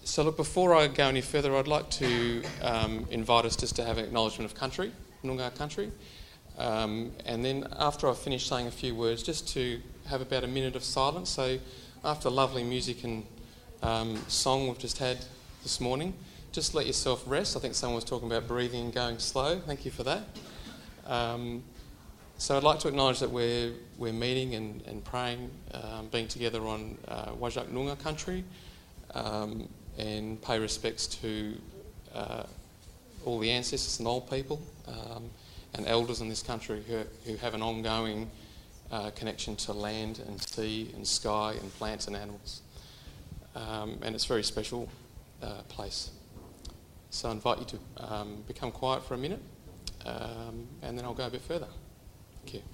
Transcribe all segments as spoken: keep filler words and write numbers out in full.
So look, before I go any further, I'd like to um, invite us just to have an acknowledgement of country, Noongar country. Um, and then after I finish saying a few words, just to have about a minute of silence. So after lovely music and um, song we've just had this morning, just let yourself rest. I think someone was talking about breathing and going slow. Thank you for that. Um, so I'd like to acknowledge that we're we're meeting and, and praying, um, being together on uh, Whadjuk Noongar country, um, and pay respects to uh, all the ancestors and old people um, and elders in this country who, who have an ongoing uh, connection to land and sea and sky and plants and animals. Um, and it's a very special uh, place. So I invite you to um, become quiet for a minute, um, and then I'll go a bit further. Thank you.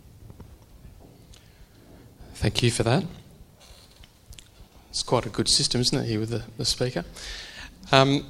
Thank you for that. It's quite a good system, isn't it, here with the, the speaker? Um,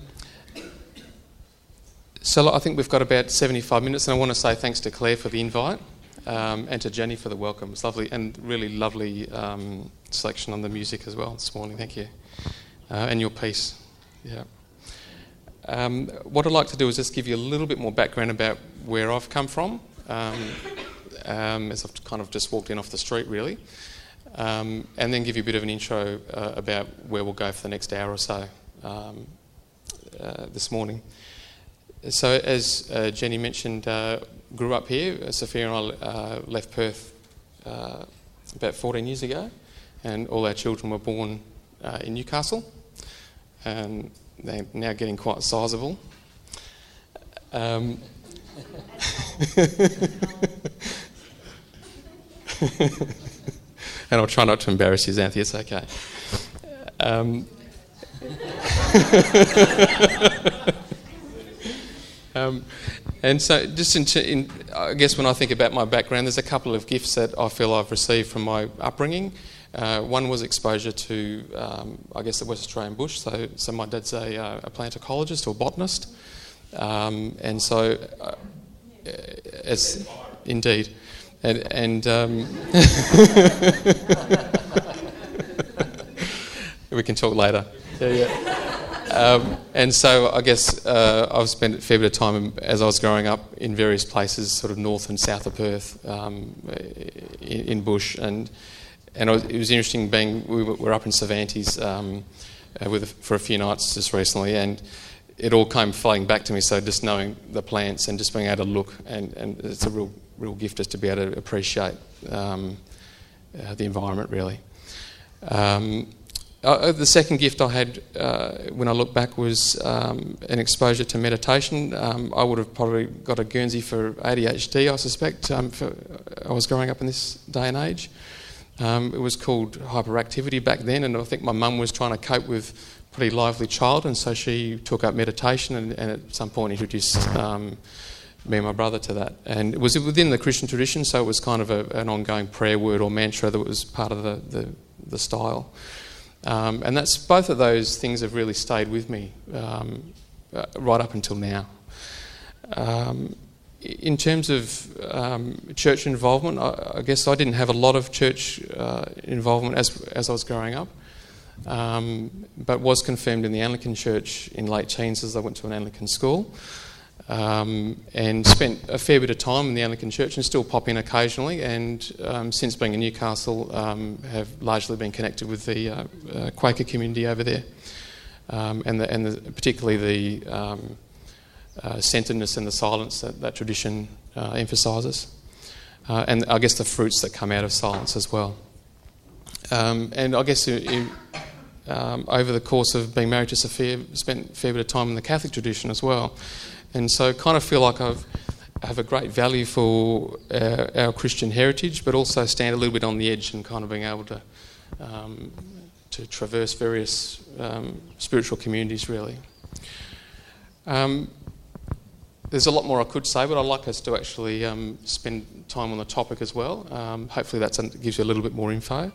so I think we've got about seventy-five minutes, and I want to say thanks to Claire for the invite um, and to Jenny for the welcome. It's lovely and really lovely um, selection on the music as well this morning. Thank you. Uh, and your piece. Yeah. Um, what I'd like to do is just give you a little bit more background about where I've come from, um, um, as I've kind of just walked in off the street, really. Um, and then give you a bit of an intro uh, about where we'll go for the next hour or so um, uh, this morning. So as uh, Jenny mentioned, uh, grew up here. Sophia and I uh, left Perth uh, about fourteen years ago, and all our children were born uh, in Newcastle, and they're now getting quite sizable. Um, And I'll try not to embarrass you, Xanthi, it's okay. Um, um, and so just in, in, I guess when I think about my background, there's a couple of gifts that I feel I've received from my upbringing. Uh, one was exposure to, um, I guess, the West Australian bush. So, so my dad's a, uh, a plant ecologist or botanist. Um, and so, uh, as indeed... And, and um, we can talk later. Yeah, yeah. Um, and so I guess uh, I've spent a fair bit of time as I was growing up in various places, sort of north and south of Perth, um, in, in bush, and and it was interesting being we were up in Cervantes um, uh, with for a few nights just recently, and it all came flooding back to me. So just knowing the plants and just being able to look, and, and it's a real real gift just to be able to appreciate um, uh, the environment, really. Um, uh, the second gift I had uh, when I look back was um, an exposure to meditation. Um, I would have probably got a Guernsey for A D H D, I suspect. Um, for, I was growing up in this day and age. Um, it was called hyperactivity back then, and I think my mum was trying to cope with a pretty lively child, and so she took up meditation and, and at some point introduced um, me and my brother to that. And it was within the Christian tradition, so it was kind of a, an ongoing prayer word or mantra that was part of the, the, the style. Um, and that's both of those things have really stayed with me um, uh, right up until now. Um, in terms of um, church involvement, I, I guess I didn't have a lot of church uh, involvement as, as I was growing up, um, but was confirmed in the Anglican church in late teens as I went to an Anglican school. Um, and spent a fair bit of time in the Anglican Church and still pop in occasionally, and um, since being in Newcastle um, have largely been connected with the uh, uh, Quaker community over there, um, and, the, and the, particularly the um, uh, centredness and the silence that that tradition uh, emphasises, uh, and I guess the fruits that come out of silence as well. Um, and I guess in, in, um, over the course of being married to Sophia, spent a fair bit of time in the Catholic tradition as well. And so I kind of feel like I've, I have a great value for our, our Christian heritage, but also stand a little bit on the edge and kind of being able to um, to traverse various um, spiritual communities, really. Um, there's a lot more I could say, but I'd like us to actually um, spend time on the topic as well. Um, hopefully that gives you a little bit more info.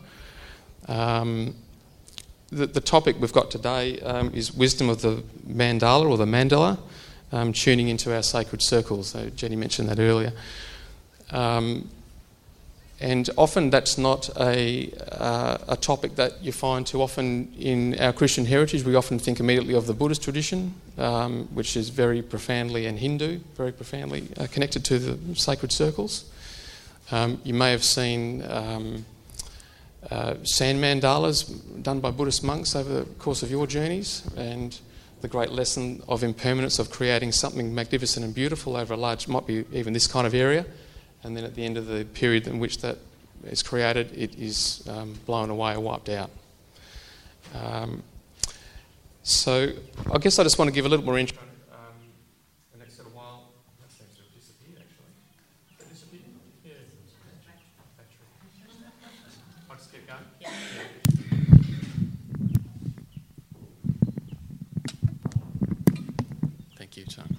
Um, the, the topic we've got today um, is wisdom of the mandala or the mandala. Um, tuning into our sacred circles. So Jenny mentioned that earlier. Um, and often that's not a, uh, a topic that you find too often in our Christian heritage. We often think immediately of the Buddhist tradition, um, which is very profoundly, and Hindu, very profoundly uh, connected to the sacred circles. Um, you may have seen um, uh, sand mandalas done by Buddhist monks over the course of your journeys, and the great lesson of impermanence, of creating something magnificent and beautiful over a large, might be even this kind of area, and then at the end of the period in which that is created, it is um, blown away or wiped out. Um, so I guess I just want to give a little more intro. Um, the next little while, that seems to have disappeared actually. Has it disappeared? Yeah. Battery. I'll just keep going. Yeah. Thank you, John.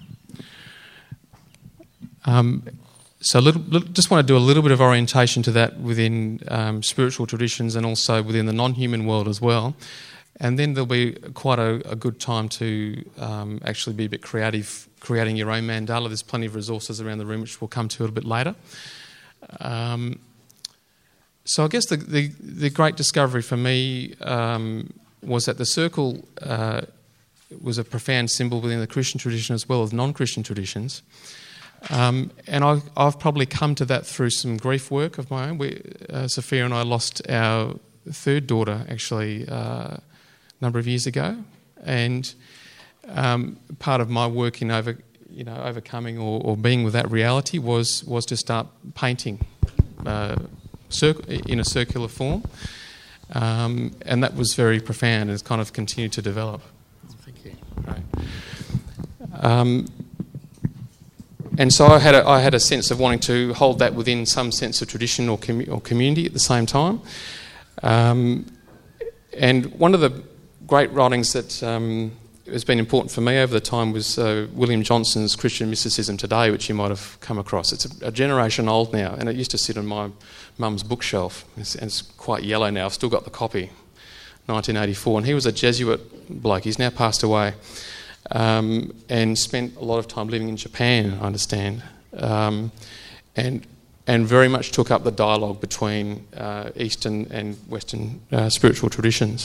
Um, So a little, little, just want to do a little bit of orientation to that within um, spiritual traditions and also within the non-human world as well. And then there'll be quite a, a good time to um, actually be a bit creative, creating your own mandala. There's plenty of resources around the room, which we'll come to a little bit later. Um, so I guess the, the, the great discovery for me um, was that the circle uh, was a profound symbol within the Christian tradition as well as non-Christian traditions. Um, and I, I've probably come to that through some grief work of my own. We, uh, Sophia and I lost our third daughter actually uh, a number of years ago, and um, part of my work in over, you know, overcoming or, or being with that reality was was to start painting uh, cir- in a circular form, um, and that was very profound and it's kind of continued to develop. Thank you. Right. Um, And so I had a, I had a sense of wanting to hold that within some sense of tradition or, commu- or community at the same time. Um, and one of the great writings that um, has been important for me over the time was uh, William Johnson's Christian Mysticism Today, which you might have come across. It's a, a generation old now, and it used to sit on my mum's bookshelf. It's, and it's quite yellow now. I've still got the copy, nineteen eighty-four. And he was a Jesuit bloke. He's now passed away. Um, and spent a lot of time living in Japan, I understand, um, and and very much took up the dialogue between uh, Eastern and Western uh, spiritual traditions.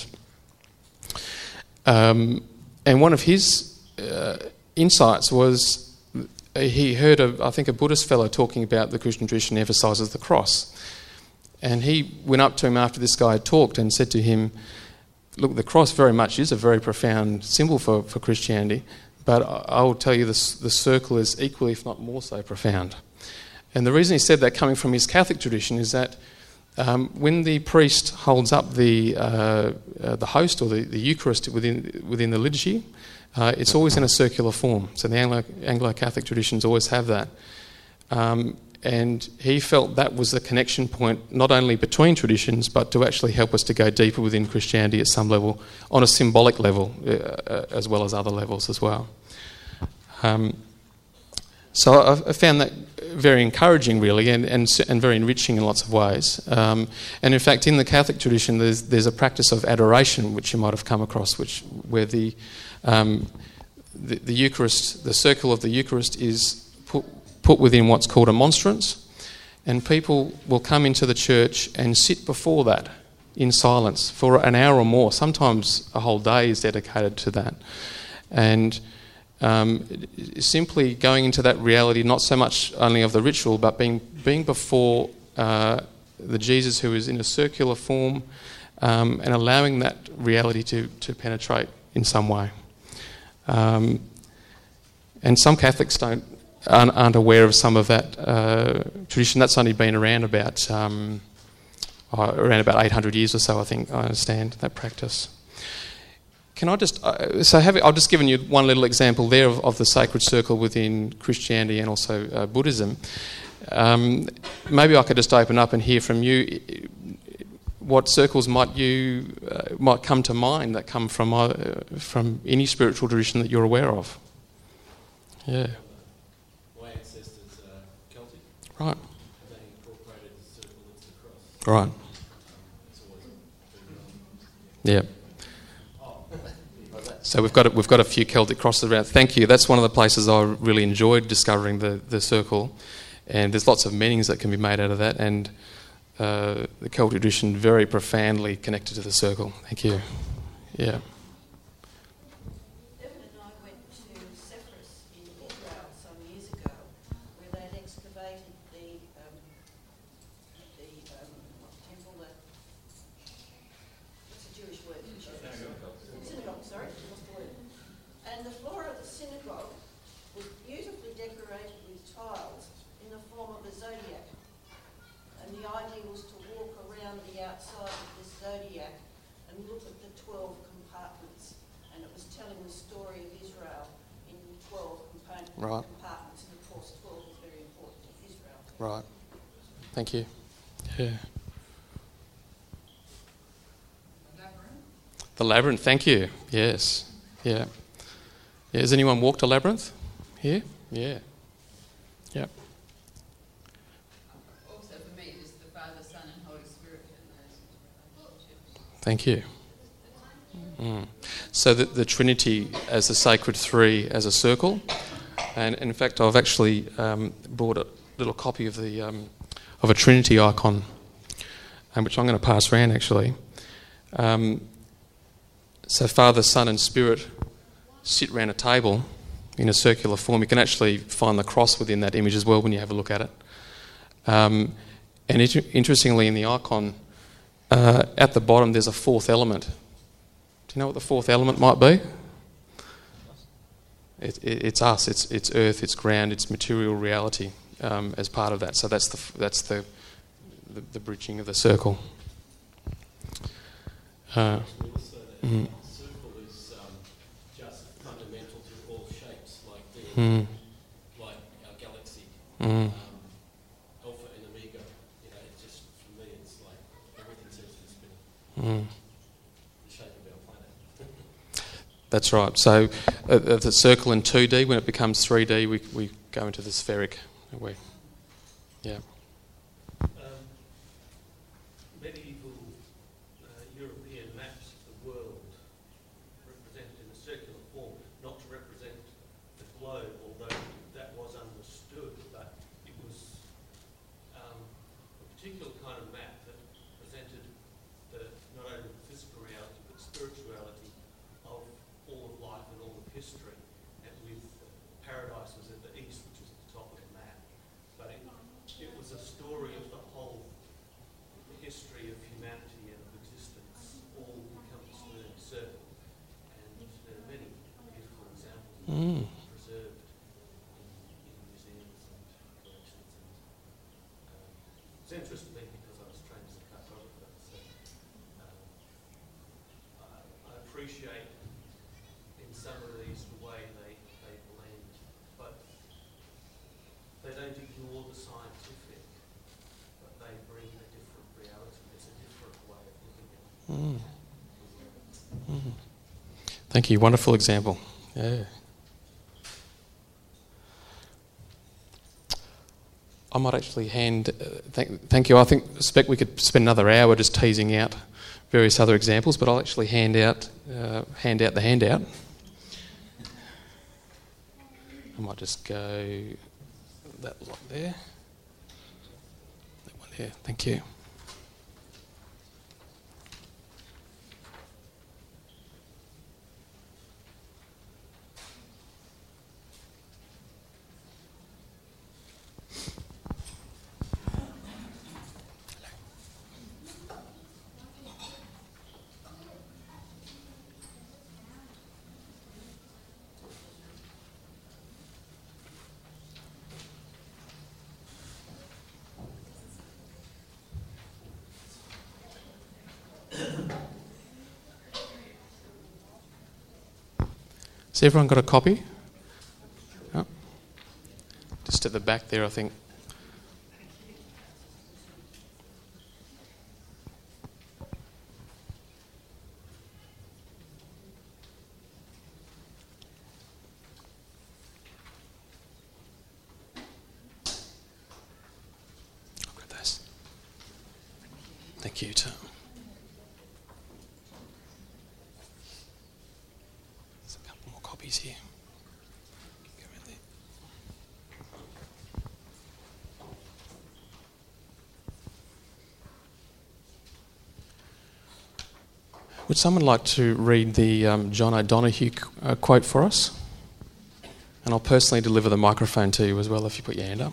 Um, and one of his uh, insights was he heard, a, I think, a Buddhist fellow talking about the Christian tradition emphasises the cross. And he went up to him after this guy had talked and said to him, look, the cross very much is a very profound symbol for, for Christianity, but I will tell you this, the circle is equally, if not more so, profound. And the reason he said that, coming from his Catholic tradition, is that um, when the priest holds up the uh, uh, the host or the, the Eucharist within within the liturgy, uh, it's always in a circular form. So the Anglo, Anglo-Catholic traditions always have that. Um, And he felt that was the connection point, not only between traditions, but to actually help us to go deeper within Christianity at some level, on a symbolic level, uh, as well as other levels as well. Um, so I, I found that very encouraging, really, and, and, and very enriching in lots of ways. Um, and in fact, in the Catholic tradition, there's, there's a practice of adoration, which you might have come across, which where the, um, the, the Eucharist, the circle of the Eucharist is put put within what's called a monstrance, and people will come into the church and sit before that in silence for an hour or more. Sometimes a whole day is dedicated to that. And um, simply going into that reality, not so much only of the ritual, but being being before uh, the Jesus who is in a circular form, um, and allowing that reality to, to penetrate in some way. Um, and some Catholics don't aren't aware of some of that uh, tradition. That's only been around about um, uh, around about eight hundred years or so, I think. I understand that practice. Can I just uh, so have I've just given you one little example there of, of the sacred circle within Christianity and also uh, Buddhism. Um, maybe I could just open up and hear from you. What circles might you uh, might come to mind that come from uh, from any spiritual tradition that you're aware of? Yeah. Right. They incorporated the circle as the cross. Right. Yeah. So we've got a, we've got a few Celtic crosses around. Thank you. That's one of the places I really enjoyed discovering the, the circle, and there's lots of meanings that can be made out of that. And uh, the Celtic tradition very profoundly connected to the circle. Thank you. Yeah. Evan and I went to Sepphoris in Israel some years ago, where they'd excavated the um, the um, temple that what's a Jewish word? Synagogue. Synagogue. Sorry, what's the word? And the floor of the synagogue was beautifully decorated with tiles in the form of a zodiac. And the idea was to walk around the outside of this zodiac and look at the twelve compartments. And it was telling the story of Israel in twelve component Right. compartments. And of course, twelve is very important to Israel. Right. Thank you. Yeah. The labyrinth. Thank you. Yes. Yeah. Yeah. Has anyone walked a labyrinth here? Yeah. Yeah. Also for me, it's the Father, Son and Holy Spirit and those relationships. Thank you. Mm. So the, the Trinity as the sacred three as a circle, and in fact I've actually um, brought a little copy of the um, of a Trinity icon, um, which I'm going to pass around actually. Um, so Father, Son and Spirit sit around a table in a circular form. You can actually find the cross within that image as well when you have a look at it. Um, and it, interestingly in the icon, uh, at the bottom there's a fourth element. Do you know what the fourth element might be? It, it, it's us. It's it's earth. It's ground. It's material reality um, as part of that. So that's the that's the the, the bridging of the circle. Uh, mm, circle is um, just fundamental to all shapes, like the mm, like our galaxy, mm, um, Alpha and Omega. You know, it just for me, it's like everything seems to be spinning. mm. The shape of our planet. That's right. So uh, the circle in two D, when it becomes three D, we we go into the spheric. We, yeah. Um, medieval uh, European maps of the world represented in a circular form, not to represent the globe, although that was understood, but it was um, a particular kind of map that presented the, not only the physical reality but spirituality of all of life and all of history, and with paradise was at the east, which was at the top of the map. But it, it was a story of the whole history of humanity and of existence, all becomes learning circle. And there are many beautiful examples Mm. preserved in, in museums and collections. And um, it's interesting to me because I was trained as a cartographer, so um, I, I appreciate in some of these the way they, they blend, but they don't ignore the scientific, but they bring a different reality. There's a different way of looking at it. Mm. Mm. Thank you. Wonderful example. Yeah. I might actually hand. Uh, thank, thank you. I think suspect we could spend another hour just teasing out various other examples, but I'll actually hand out uh, hand out the handout. I might just go that lot there. That one there. Thank you. Has everyone got a copy? Oh. Just at the back there, I think. I'll grab those. Thank you, Tom. There's a couple more copies here. Go around there. Would someone like to read the um, John O'Donoghue uh, quote for us? And I'll personally deliver the microphone to you as well if you put your hand up.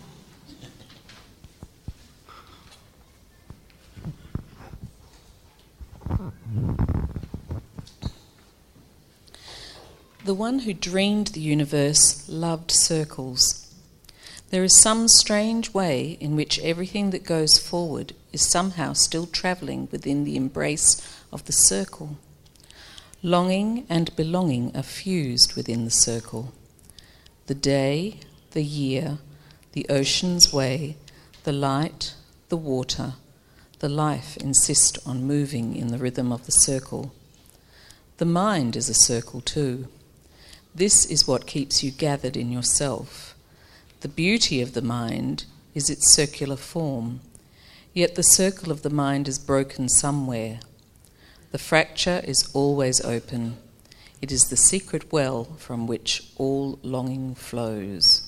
The one who dreamed the universe loved circles. There is some strange way in which everything that goes forward is somehow still travelling within the embrace of the circle. Longing and belonging are fused within the circle. The day, the year, the ocean's way, the light, the water, the life insist on moving in the rhythm of the circle. The mind is a circle too. This is what keeps you gathered in yourself. The beauty of the mind is its circular form, yet the circle of the mind is broken somewhere. The fracture is always open. It is the secret well from which all longing flows.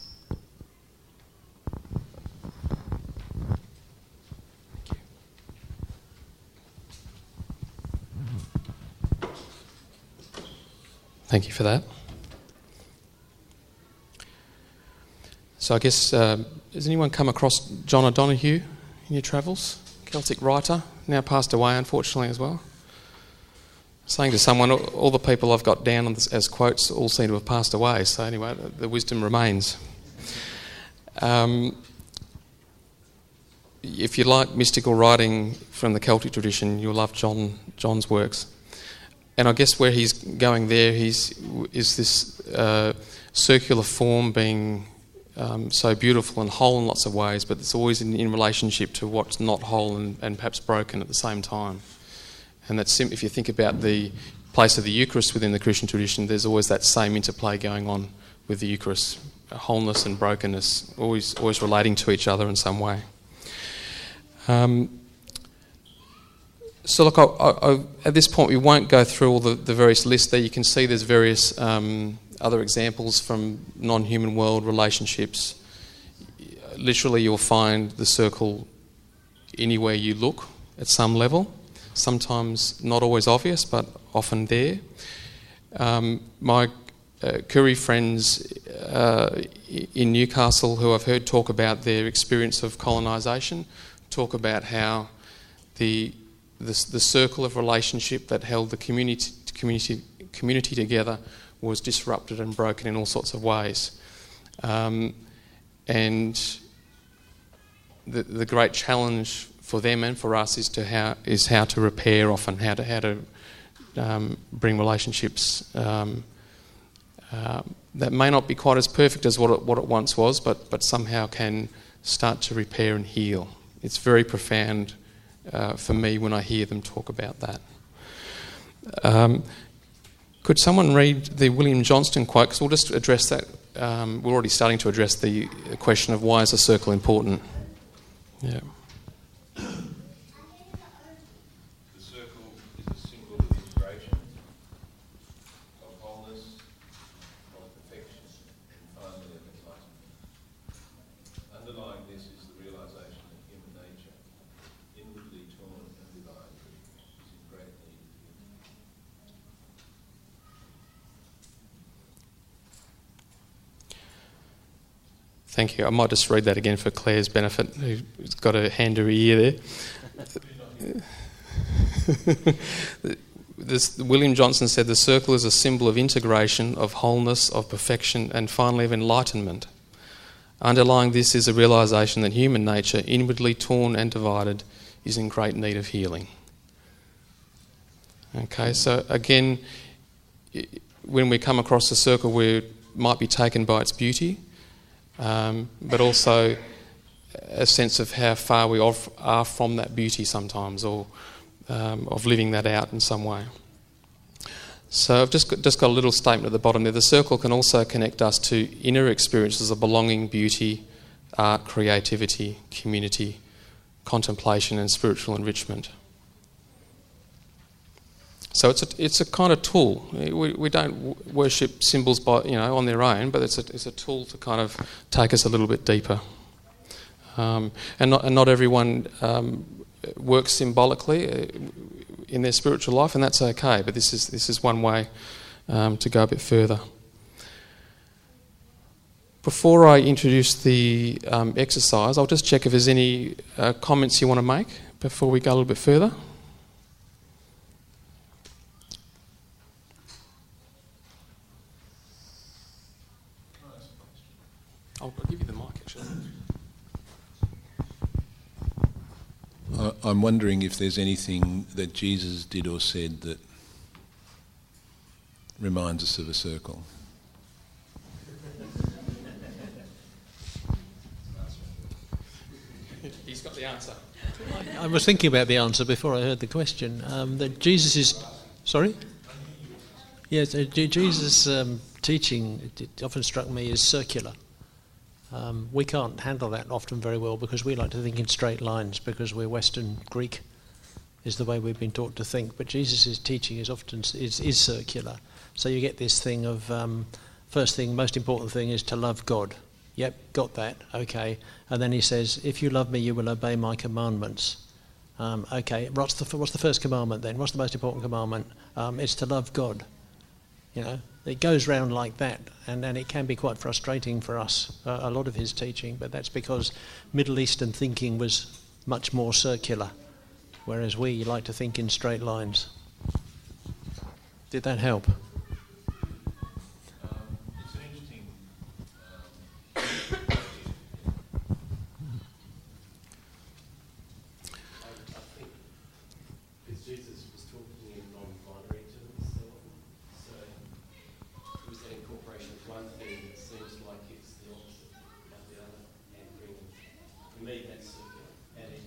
Thank you for that. So I guess, uh, has anyone come across John O'Donoghue in your travels? Celtic writer, now passed away unfortunately as well. Saying to someone, all the people I've got down on this as quotes all seem to have passed away, so anyway, the, the wisdom remains. Um, if you like mystical writing from the Celtic tradition, you'll love John John's works. And I guess where he's going there he's, is this uh, circular form being um, so beautiful and whole in lots of ways, but it's always in, in relationship to what's not whole and, and perhaps broken at the same time. And that's sim- if you think about the place of the Eucharist within the Christian tradition, there's always that same interplay going on with the Eucharist, wholeness and brokenness, always always relating to each other in some way. Um, so look, I, I, I, at this point we won't go through all the, the various lists there. You can see there's various um, other examples from non-human world relationships. Literally you'll find the circle anywhere you look at some level. Sometimes not always obvious, but often there. Um, my uh, Koori friends uh, in Newcastle, who I've heard talk about their experience of colonisation, talk about how the, the the circle of relationship that held the community community community together was disrupted and broken in all sorts of ways, um, and the the great challenge for them and for us is to how is how to repair often, how to how to um, bring relationships um, uh, that may not be quite as perfect as what it, what it once was, but but somehow can start to repair and heal. It's very profound uh, for me when I hear them talk about that. Um, could someone read the William Johnston quote? Because we'll just address that. Um, we're already starting to address the question of why is a circle important. Yeah. The circle is a symbol of integration, of wholeness, of perfection, and finally of enlightenment. Underlying this is the realisation that human nature, inwardly torn and divided, is in great need of healing. Thank you. I might just read that again for Claire's benefit, who's got a hand to her ear there. This, William Johnston said, the circle is a symbol of integration, of wholeness, of perfection, and finally of enlightenment. Underlying this is a realisation that human nature, inwardly torn and divided, is in great need of healing. Okay, so again, when we come across a circle, we might be taken by its beauty, Um, but also a sense of how far we off are from that beauty sometimes, or um, of living that out in some way. So I've just got, just got a little statement at the bottom there. The circle can also connect us to inner experiences of belonging, beauty, art, creativity, community, contemplation and spiritual enrichment. So it's a, it's a kind of tool. We, we don't w- worship symbols by you know on their own, but it's a, it's a tool to kind of take us a little bit deeper. Um, and not and not everyone um, works symbolically. in their spiritual life, and that's okay. But this is this is one way um, to go a bit further. Before I introduce the um, exercise, I'll just check if there's any uh, comments you want to make before we go a little bit further. I'll give you the mic, actually. I'm wondering if there's anything that Jesus did or said that reminds us of a circle. He's got the answer. I, I was thinking about the answer before I heard the question. Um, that Jesus is... Sorry? Yes, uh, Jesus' um, teaching, it, it often struck me as circular. Um, we can't handle that often very well because we like to think in straight lines because we're Western Greek is the way we've been taught to think. But Jesus' teaching is often is, is circular. So you get this thing of um, first thing, most important thing is to love God. Yep, got that. Okay, and then he says, "If you love me, you will obey my commandments." Um, okay, what's the what's the first commandment then? What's the most important commandment? Um, it's to love God. You know. It goes round like that, and, and it can be quite frustrating for us, uh, a lot of his teaching, but that's because Middle Eastern thinking was much more circular, whereas we like to think in straight lines. Did that help? Um, it's an interesting... I, I think because Jesus was talking in non-binary terms so often, so it was that incorporation of one thing that seems like it's the opposite of the other, and bringing, for me, that's circular, adding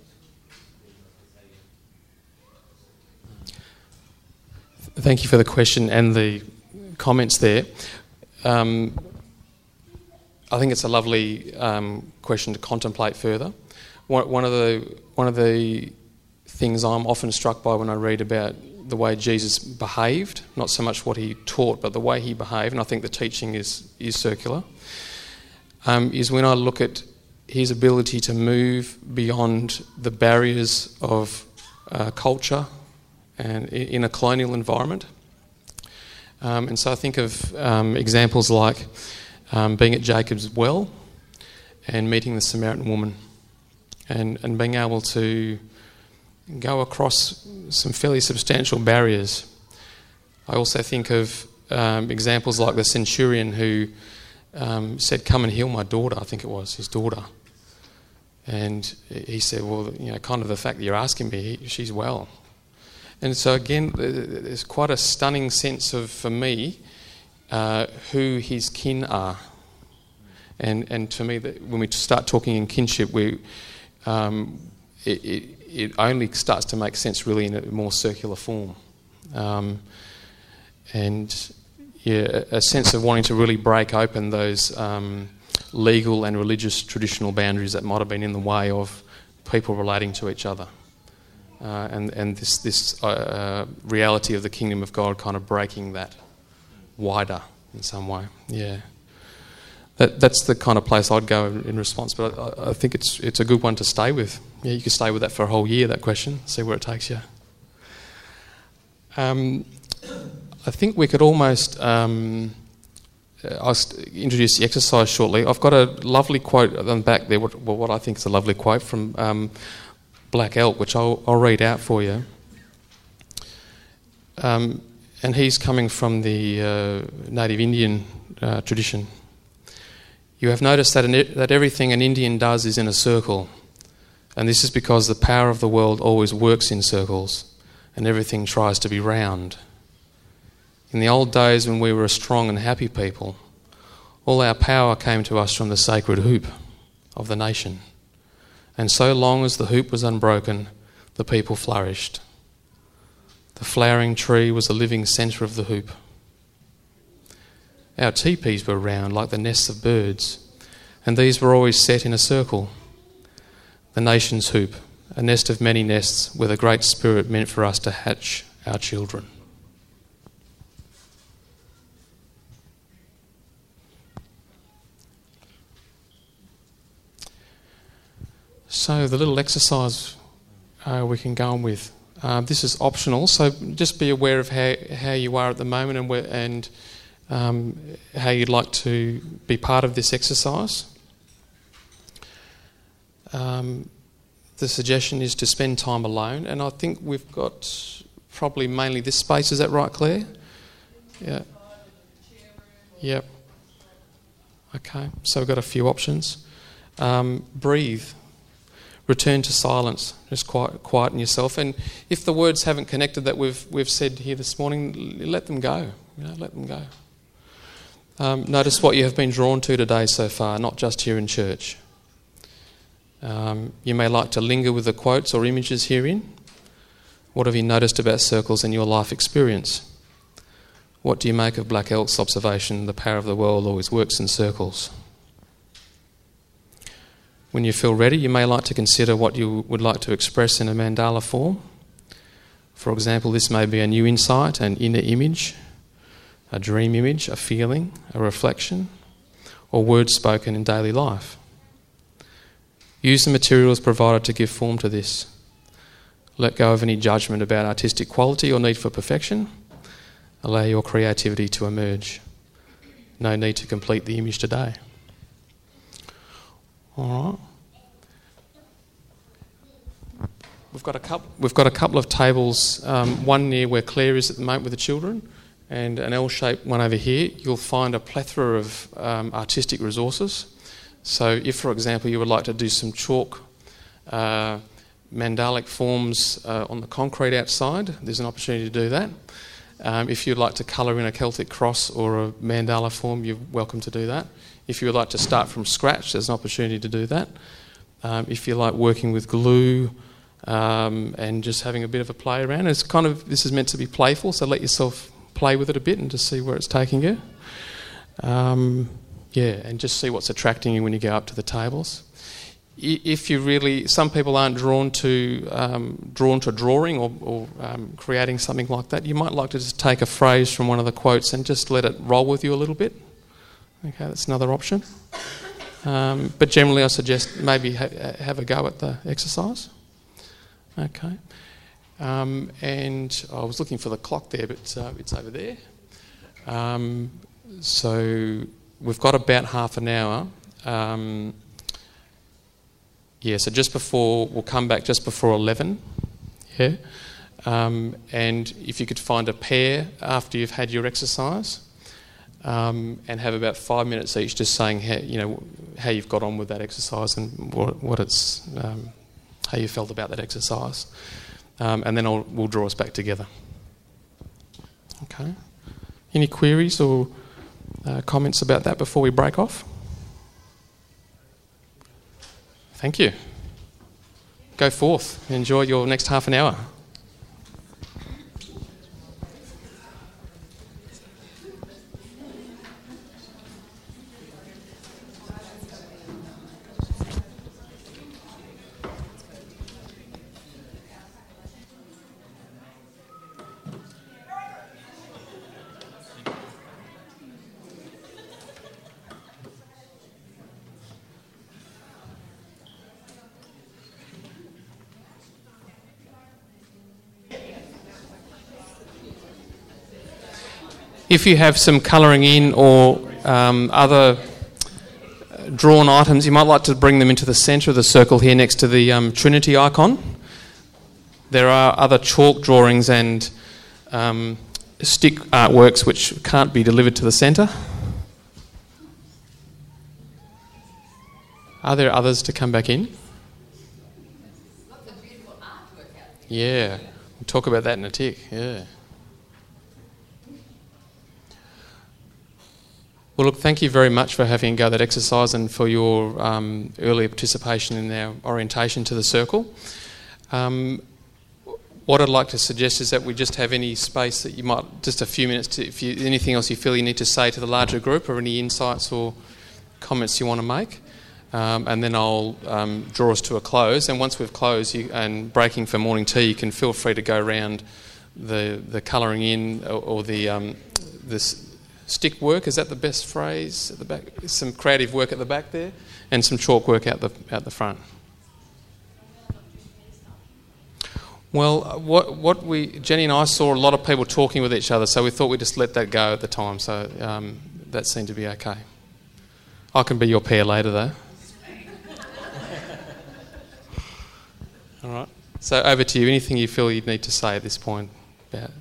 to Thank you for the question and the comments there. Um, I think it's a lovely um, question to contemplate further. One, one of the one of the things I'm often struck by when I read about the way Jesus behaved, not so much what he taught, but the way he behaved, and I think the teaching is is circular, um, is when I look at his ability to move beyond the barriers of uh, culture and in a colonial environment. Um, and so I think of um, examples like um, being at Jacob's well and meeting the Samaritan woman and, and being able to go across some fairly substantial barriers. I also think of um, examples like the centurion who um, said, "Come and heal my daughter," I think it was, his daughter. And he said, well, you know, kind of the fact that you're asking me, she's well. And so again, there's quite a stunning sense of, for me, uh, who his kin are. And and to me, that when we start talking in kinship, we um, it, it, it only starts to make sense really in a more circular form. Um, and yeah, a sense of wanting to really break open those um, legal and religious traditional boundaries that might have been in the way of people relating to each other. Uh, and and this this uh, reality of the kingdom of God kind of breaking that wider in some way. Yeah, that that's the kind of place I'd go in, in response. But I, I think it's it's a good one to stay with. Yeah, you could stay with that for a whole year. That question, see where it takes you. Um, I think we could almost. Um, I'll introduce the exercise shortly. I've got a lovely quote on the back there. What, what I think is a lovely quote from. Um, Black Elk, which I'll, I'll read out for you. Um, and he's coming from the uh, native Indian uh, tradition. "You have noticed that, an, that everything an Indian does is in a circle, and this is because the power of the world always works in circles, and everything tries to be round. In the old days when we were a strong and happy people, all our power came to us from the sacred hoop of the nation. And so long as the hoop was unbroken, the people flourished. The flowering tree was the living centre of the hoop. Our teepees were round like the nests of birds, and these were always set in a circle. The nation's hoop, a nest of many nests where the Great Spirit meant for us to hatch our children." So the little exercise uh, we can go on with Uh, this is optional, so just be aware of how, how you are at the moment and, where, and um, how you'd like to be part of this exercise. Um, the suggestion is to spend time alone, and I think we've got probably mainly this space. Is that right, Claire? Yeah. Yep. Okay, so we've got a few options. Um, breathe. Return to silence. Just quiet, quieten yourself. And if the words haven't connected that we've we've said here this morning, let them go. You know, let them go. Um, notice what you have been drawn to today so far, not just here in church. Um, you may like to linger with the quotes or images herein. What have you noticed about circles in your life experience? What do you make of Black Elk's observation, the power of the world always works in circles? When you feel ready, you may like to consider what you would like to express in a mandala form. For example, this may be a new insight, an inner image, a dream image, a feeling, a reflection, or words spoken in daily life. Use the materials provided to give form to this. Let go of any judgment about artistic quality or need for perfection. Allow your creativity to emerge. No need to complete the image today. All right. We've got a couple. We've got a couple of tables. Um, one near where Claire is at the moment with the children, and an L-shaped one over here. You'll find a plethora of um, artistic resources. So, if, for example, you would like to do some chalk uh, mandalic forms uh, on the concrete outside, there's an opportunity to do that. Um, if you'd like to colour in a Celtic cross or a mandala form, you're welcome to do that. If you would like to start from scratch, there's an opportunity to do that. Um, if you like working with glue um, and just having a bit of a play around, it's kind of, this is meant to be playful, so let yourself play with it a bit and just see where it's taking you. Um, yeah, and just see what's attracting you when you go up to the tables. If you really, some people aren't drawn to um, drawn to drawing or, or um, creating something like that, you might like to just take a phrase from one of the quotes and just let it roll with you a little bit. Okay, that's another option. Um, but generally I suggest maybe ha- have a go at the exercise. Okay. Um, and I was looking for the clock there, but uh, it's over there. Um, so we've got about half an hour. Um, Yeah, so just before, we'll come back just before eleven, yeah? Um, and if you could find a pair after you've had your exercise um, and have about five minutes each just saying how, you know, how you've got on with that exercise and what, what it's, um, how you felt about that exercise. Um, and then I'll, we'll draw us back together. Okay. Any queries or uh, comments about that before we break off? Thank you. Go forth. Enjoy your next half an hour. If you have some colouring in or um, other drawn items, you might like to bring them into the centre of the circle here next to the um, Trinity icon. There are other chalk drawings and um, stick artworks which can't be delivered to the centre. Are there others to come back in? Lots of beautiful artwork out there. Yeah, we'll talk about that in a tick, yeah. Well, look, thank you very much for having a go at that exercise and for your um, earlier participation in our orientation to the circle. Um, what I'd like to suggest is that we just have any space that you might, just a few minutes, to, if you, anything else you feel you need to say to the larger group or any insights or comments you want to make. Um, and then I'll um, draw us to a close. And once we've closed you, and breaking for morning tea, you can feel free to go around the the colouring in or, or the um, this. Stick work, is that the best phrase at the back? Some creative work at the back there and some chalk work out the out the front. Well, what what we Jenny and I saw a lot of people talking with each other, so we thought we'd just let that go at the time. So um, that seemed to be okay. I can be your pair later, though. All right. So over to you. Anything you feel you'd need to say at this point about?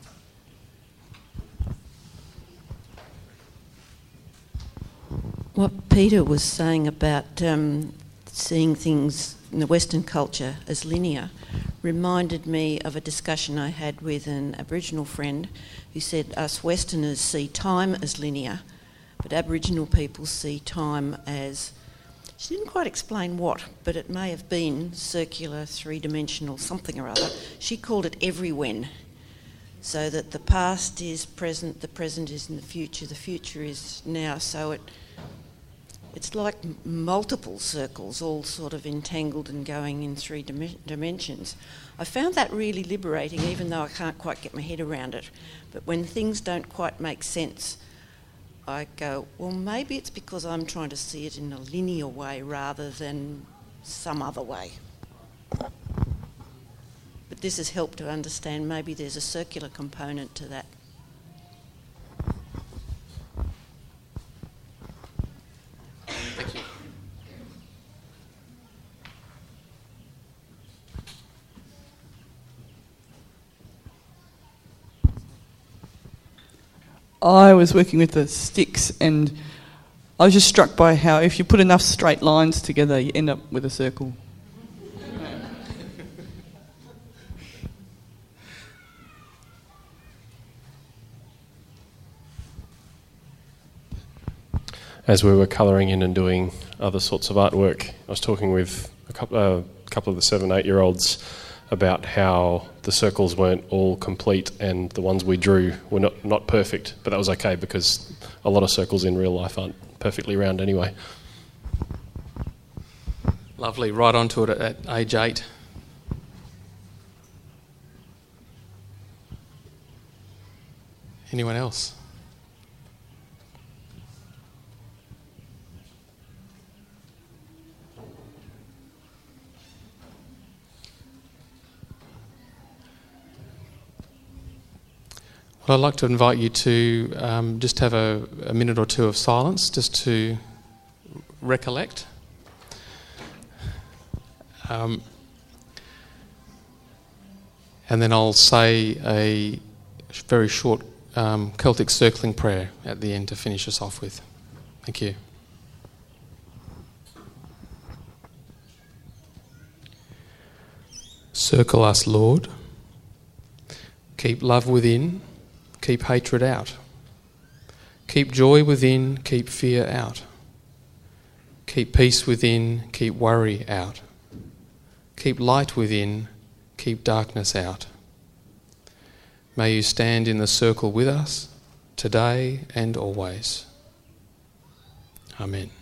What Peter was saying about um, seeing things in the Western culture as linear reminded me of a discussion I had with an Aboriginal friend who said us Westerners see time as linear, but Aboriginal people see time as, she didn't quite explain what, but it may have been circular, three-dimensional, something or other. She called it every when, so that the past is present, the present is in the future, the future is now, so it It's like m- multiple circles, all sort of entangled and going in three dim- dimensions. I found that really liberating, even though I can't quite get my head around it. But when things don't quite make sense, I go, well, maybe it's because I'm trying to see it in a linear way rather than some other way. But this has helped to understand maybe there's a circular component to that. Thank you. I was working with the sticks, and I was just struck by how if you put enough straight lines together, you end up with a circle. As we were colouring in and doing other sorts of artwork, I was talking with a couple, uh, a couple of the seven, eight-year-olds about how the circles weren't all complete and the ones we drew were not, not perfect, but that was okay because a lot of circles in real life aren't perfectly round anyway. Lovely. Right onto it at, at age eight. Anyone else? Well, I'd like to invite you to um, just have a, a minute or two of silence, just to recollect. Um, and then I'll say a very short um, Celtic circling prayer at the end to finish us off with. Thank you. Circle us, Lord. Keep love within. Keep hatred out. Keep joy within, keep fear out. Keep peace within, keep worry out. Keep light within, keep darkness out. May you stand in the circle with us, today and always. Amen.